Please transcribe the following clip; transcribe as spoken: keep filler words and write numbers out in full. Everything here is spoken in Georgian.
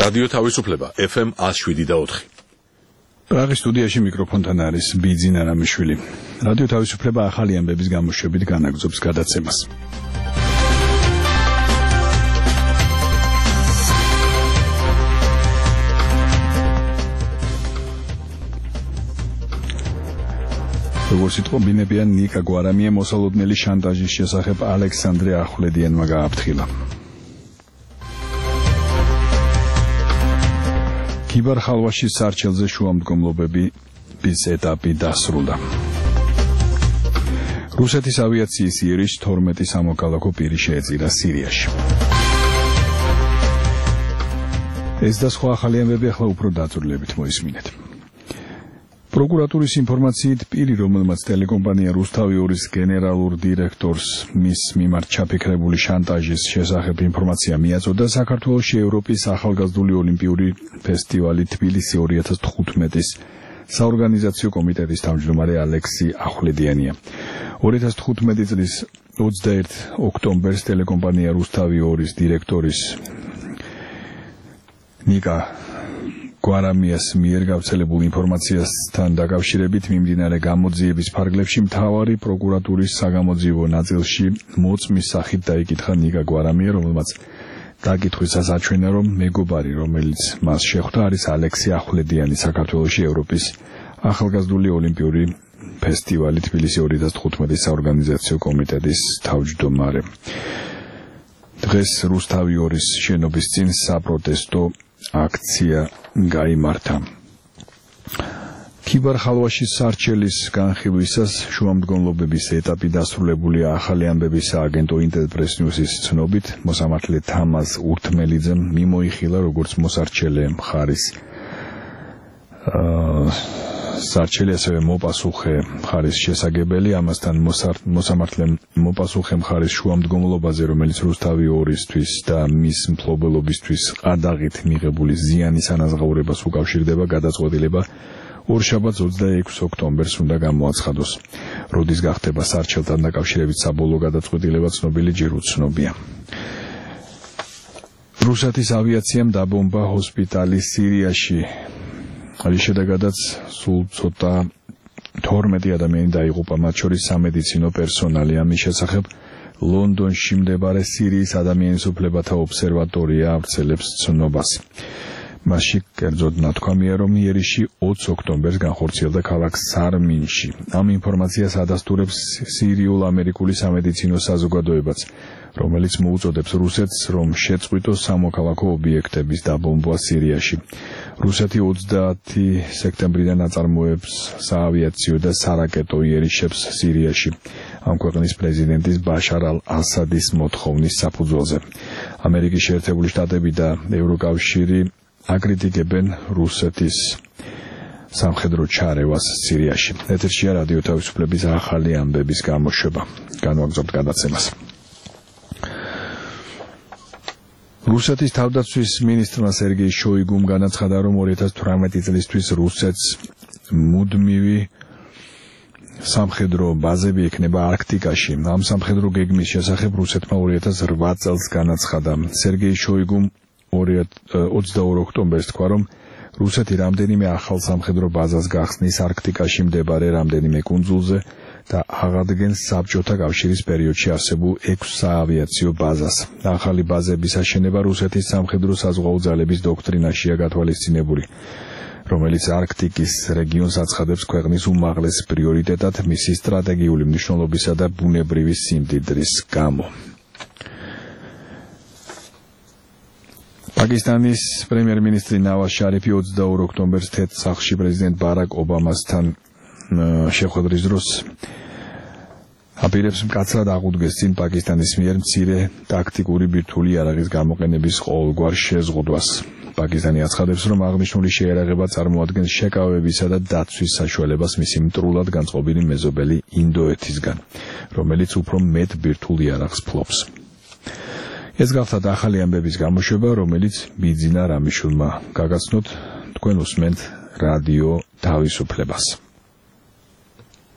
რადიო თავისუფლება ეფ ემ one oh seven და four. პრაღის სტუდიაში მიკროფონთან არის ბიძინა რამიშვილი. რადიო თავისუფლება ახალი ამბების გამოშვებით განაგრძობს გადაცემას. როგორც იტყობინებიან, ნიკა გვარამია მოსალოდნელი შანტაჟის შესახებ ალექსანდრე ახვლედიანმა გააფრთხილა. ქიბარ-ხალვაში სარჩელზე შუამდგომლობების ეტაპი დასრულდა. რუსეთის ავიაციის იერიშ თორმეტი სამოქალაქო პირი შეეწირა სირიაში. ეს და სხვა ახალი ამბები ახლა უფრო დაწვრილებით მოისმინეთ. პროკურატურის ინფორმაციით პირი, რომელმაც ტელეკომპანია რუსთავი ორის გენერალურ დირექტორს მის მიმართ ჩაფიქრებული შანტაჟის შესახებ ინფორმაცია მიაწოდა, საქართველოში ევროპის ახალგაზრდული ოლიმპიური ფესტივალი თბილისი two thousand fifteen-ის საორგანიზაციო კომიტეტის თავმჯდომარე ალექსი ახვლედიანია. two thousand fifteen წლის twenty-first ოქტომბერს ტელეკომპანია რუსთავი ორის დირექტორის ნიკა გვარამიას მიერ გავრცელებულ ინფორმაციასთან დაკავშირებით მიმდინარე გამოძიების ფარგლებში მთავარი პროკურატურის საგამოძიებო ნაწილში მოწმის სახით დაიკითხა ნიკა გვარამია, რომელმაც დაკითხვისას აჩვენა, რომ მეგობარი, რომელიც მას შეხვდა, არის ალექსი ახვლედიანი, საქართველოში ევროპის ახალგაზრდული ოლიმპიური ფესტივალი თბილისი two thousand fifteen-ის საორგანიზაციო კომიტეტის თავმჯდომარე. დღეს რუსთავი ორის შენობის წინ საპროტესტო აქცია გაიმართა. ქიბარ-ხალვაში სარჩელის განხილვისას შუამდგომლობების ეტაპი დასრულებულია. ახალი ამბების სააგენტო ინტერპრეს ნიუსის ცნობით, მოსამართლე თამაზ ურთმელიძემ მიმოიხილა, როგორც მოსარჩელე მხარის სარჩელი, ასევე მოპასუხე მხარის შესაგებელი. ამასთან მოსამართლემ მოპასუხე მხარის შუამდგომლობაზე, რომელიც რუსთავი ორისთვის და მის მფლობელობისთვის ყადაღით მიღებული ზიანის ანაზღაურებას უკავშირდება, გადაწყვეტილება ორშაბათს twenty-six ოქტომბერს უნდა გამოაცხადოს. როდის გახდება სარჩელთან დაკავშირებით საბოლოო გადაწყვეტილება, ცნობილი ჯერ უცნობია. რუსეთის ავიაციამ დაბომბა ჰოსპიტალი სირიაში. რის შედეგადაც სულ ცოტა თორმეტი ადამიანი დაიღუპა, მათ შორის სამედიცინო პერსონალი. ამის შესახებ ლონდონში მდებარე სირიის ადამიანის უფლებათა ობსერვატორია ავრცელებს ცნობას. მასში კერძოდ ნათქვამია, რომ იერიში twenty ოქტომბერს განხორციელდა ქალაქ სარმინში. ამ ინფორმაციას ადასტურებს სირიულ-ამერიკული სამედიცინო საზოგადოებაც, რომელიც მოუწოდებს რუსეთს, რომ შეწყვიტოს სამოქალაქო ობიექტების დაბომბვა სირიაში. რუსეთი twenty სექტემბრიდან აწარმოებს საავიაციო და სარაკეტო იერიშებს სირიაში, ამ ქვეყნის პრეზიდენტის ბაშარ ალ-ასადის მოთხოვნის საფუძველზე. ამერიკის შეერთებული შტატები და ევროკავშირი აკრიტიკებენ რუსეთის სამხედრო ჩარევას სირიაში. ეთერშია რადიო თავისუფლების ახალი ამბების გამოშვება. განვაგრძობთ გადაცემას. რუსეთის თავდაცვის მინისტრმა სერგეი შოიგუმ განაცხადა, რომ two thousand eighteen წლისთვის რუსეთს მუდმივი სამხედრო ბაზები ექნება არქტიკაში. ამ სამხედრო გეგმის შესახებ რუსეთმა two thousand eight წელს განაცხადა. სერგეი შოიგუმ twenty-second ოქტომბერს თქვა, რომ რუსეთი რამდენიმე ახალ სამხედრო ბაზას გახსნის არქტიკაში მდებარე რამდენიმე კუნძულზე და აღადგენს საბჭოთა კავშირის პერიოდში არსებულ six საავიაციო ბაზას. ახალი ბაზების აშენება რუსეთის სამხედრო საზღვაო ძალების დოქტრინაშია გათვალისწინებული, რომელიც არქტიკის რეგიონს აცხადებს ქვეყნის უმაღლეს პრიორიტეტად მისი სტრატეგიული მნიშვნელობისა და ბუნებრივი სიმდიდრის გამო. პაკისტანის პრემიერ-მინისტრი ნავაზ შარიფი twenty-second ოქტომბერს თეთრ სახლში პრეზიდენტ ბარაკ ობამასთან შეხვედრის დროს აპირებს მკაცრად აღუდგეს წინ პაკისტანის მიერ მცირე ტაქტიკური ბირთვული იარაღის გამოყენების ყოველგვარ შეზღუდვას. პაკისტანი აცხადებს, რომ აღნიშნული შეიარაღება წარმოადგენს შეკავებისა და დაცვის საშუალებას მისი მტრულად განწყობილი მეზობელი ინდოეთისგან, რომელიც უფრო მეტ ბირთვულ იარაღს ფლობს. ეს გახლავთ ახალი ამბების გამოშვება, რომელიც ბიძინა რამიშვილმა გაგაცნოთ. თქვენ უსმენთ რადიო თავისუფლებას.